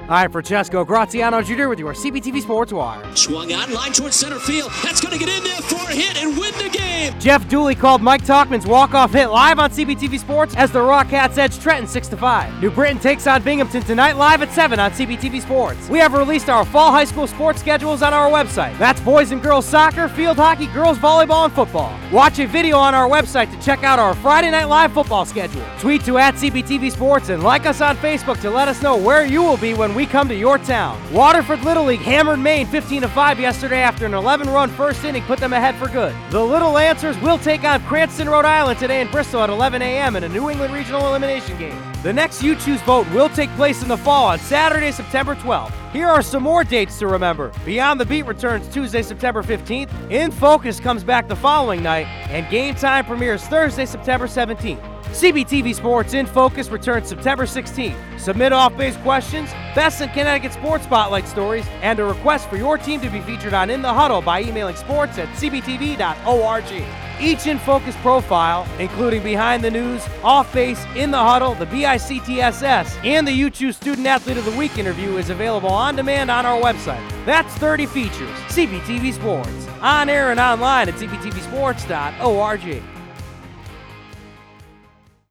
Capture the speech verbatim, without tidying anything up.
Hi, Francesco Graziano Junior with your C B T V Sports Wire. Swung on, line towards center field. That's going to get in there for a hit and win the game. Jeff Dooley called Mike Talkman's walk-off hit live on C B T V Sports as the Rockettes edge Trenton six to five. New Britain takes on Binghamton tonight live at seven on C B T V Sports. We have released our fall high school sports schedules on our website. That's boys and girls soccer, field hockey, girls volleyball, and football. Watch a video on our website to check out our Friday night live football schedule. Tweet to at C B T V Sports and like us on Facebook to let us know where you will be when we come to your town. Waterford Little League hammered Maine fifteen to five yesterday after an eleven-run first inning put them ahead for good. The Little Lancers will take on Cranston, Rhode Island today in Bristol at eleven a.m. in a New England regional elimination game. The next You Choose vote will take place in the fall on Saturday, September twelfth. Here are some more dates to remember. Beyond the Beat returns Tuesday, September fifteenth. In Focus comes back the following night, and Game Time premieres Thursday, September seventeenth. C B T V Sports In Focus returns September sixteenth. Submit off-base questions, best in Connecticut sports spotlight stories, and a request for your team to be featured on In the Huddle by emailing sports at c b t v dot org. Each In Focus profile, including Behind the News, Off Base, In the Huddle, the B I C T S S, and the You Choose Student Athlete of the Week interview is available on demand on our website. That's thirty features. C B T V Sports. On air and online at c b t v sports dot org.